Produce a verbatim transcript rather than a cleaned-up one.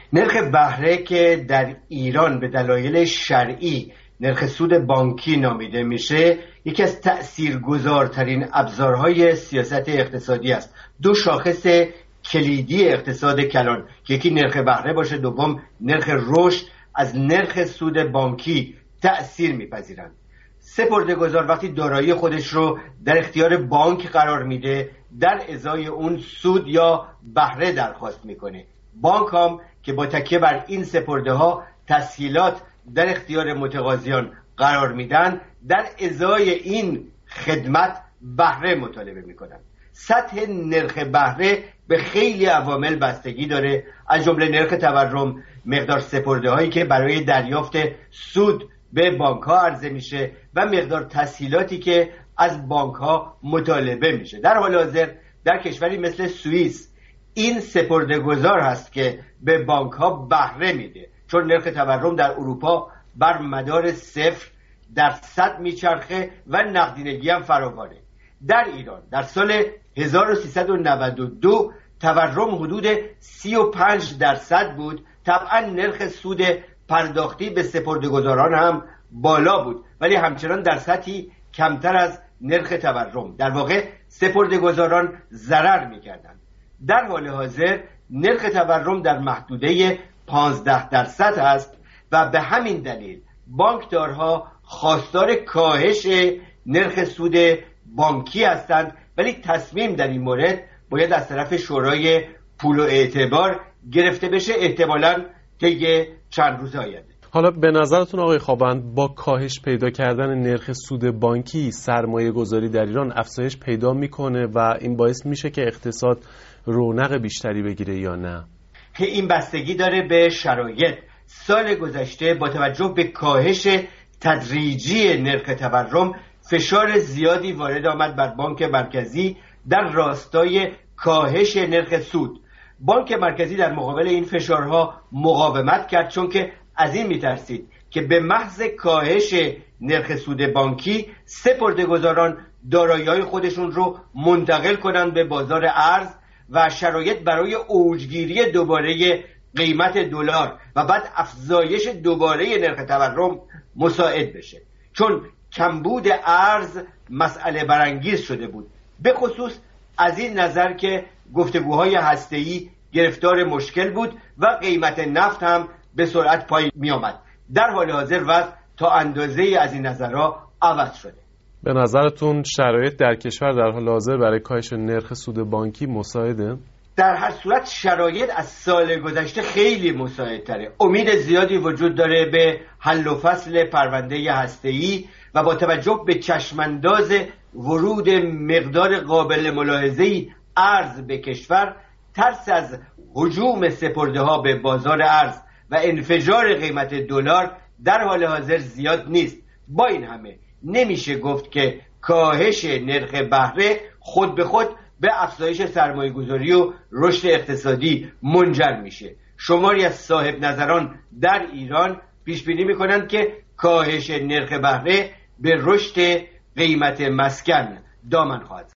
نرخ بهره که در ایران به دلایل شرعی نرخ سود بانکی نامیده میشه، یکی از تأثیرگذارترین ابزارهای سیاست اقتصادی است. دو شاخص کلیدی اقتصاد کلان که یکی نرخ بهره باشه، دوم نرخ رشد، از نرخ سود بانکی تأثیر میپذیرند. سپرده‌گذار وقتی دارایی خودش رو در اختیار بانک قرار میده، در ازای اون سود یا بهره درخواست میکنه. بانک هم که با تکیه بر این سپرده ها تسهیلات در اختیار متقاضیان قرار میدن، در ازای این خدمت بهره مطالبه میکنن. سطح نرخ بهره به خیلی عوامل بستگی داره، از جمله نرخ تورم، مقدار سپرده هایی که برای دریافت سود به بانک ها عرضه میشه و مقدار تسهیلاتی که از بانک ها مطالبه میشه. در حال حاضر در کشوری مثل سوئیس این سپرده‌گذار هست که به بانک ها بهره میده، چون نرخ تورم در اروپا بر مدار صفر درصد میچرخه و نقدینگی هم فراوانه. در ایران در سال هزار و سیصد و نود و دو تورم حدود سی و پنج درصد بود. طبعا نرخ سود پرداختی به سپرده‌گذاران هم بالا بود، ولی همچنان در سطحی کمتر از نرخ تورم. در واقع سپرده‌گذاران ضرر می‌کردند. در حال حاضر نرخ تورم در محدوده پانزده درصد است و به همین دلیل بانکدارها خواستار کاهش نرخ سود بانکی هستند، ولی تصمیم در این مورد باید از طرف شورای پول و اعتبار گرفته بشه، احتمالاً طی چند روز آینده. حالا به نظرتون آقای خوابند با کاهش پیدا کردن نرخ سود بانکی سرمایه گذاری در ایران افزایش پیدا میکنه و این باعث میشه که اقتصاد رونق بیشتری بگیره یا نه؟ این بستگی داره به شرایط. سال گذشته با توجه به کاهش تدریجی نرخ تورم فشار زیادی وارد آمد بر بانک مرکزی در راستای کاهش نرخ سود. بانک مرکزی در مقابل این فشارها مقاومت کرد، چون که از این میترسید که به محض کاهش نرخ سود بانکی سپرده‌گذاران دارایی‌های خودشون رو منتقل کنند به بازار ارز و شرایط برای اوجگیری دوباره قیمت دلار و بعد افزایش دوباره نرخ تورم مساعد بشه. چون کمبود ارز مسئله برانگیز شده بود، به خصوص از این نظر که گفتگوهای هسته‌ای گرفتار مشکل بود و قیمت نفت هم به سرعت پایین می آمد. در حال حاضر وضع تا اندازه‌ای از این نظرها عوض شده. به نظرتون شرایط در کشور در حال حاضر برای کاهش نرخ سود بانکی مساعده؟ در هر صورت شرایط از سال گذشته خیلی مساعدتره. امید زیادی وجود داره به حل و فصل پرونده هسته‌ای و با توجه به چشمانداز ورود مقدار قابل ملاحظه‌ای ارز به کشور، ترس از هجوم سپرده ها به بازار ارز و انفجار قیمت دلار در حال حاضر زیاد نیست. با این همه نمیشه گفت که کاهش نرخ بهره خود به خود به افزایش سرمایه گذاری و رشد اقتصادی منجر میشه. شماری از صاحب نظران در ایران پیش بینی میکنند که کاهش نرخ بهره به رشد قیمت مسکن دامن خواهد.